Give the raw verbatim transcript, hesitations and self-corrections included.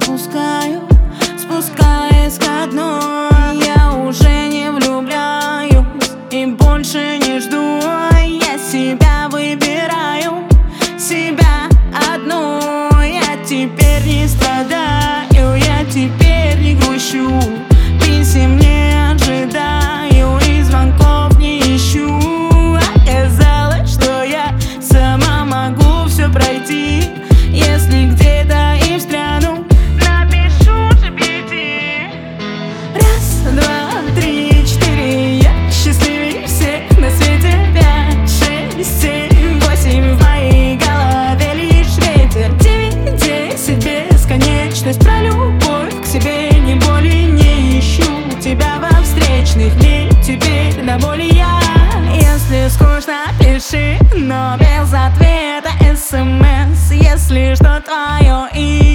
отпускаю, спускаясь ко дну. Я уже не влюбляюсь и больше не жду. Я себя выбираю, себя одну. Я теперь не страдаю, я теперь не грущу. Писем не ожидаю и звонков не ищу. Оказалось, что я сама могу все пройти. Если где-то и встряну, напишу джи пи ти. Раз, два, три, четыре, я счастливее всех на свете. Пять, шесть, семь, восемь, в моей голове лишь ветер. Девять, десять, бесконечность. Про любовь к себе ни боли не ищу. Тебя во встречных дней теперь до боли я. Если скучно, пиши, но без ответа эс эм эс. Если что твое и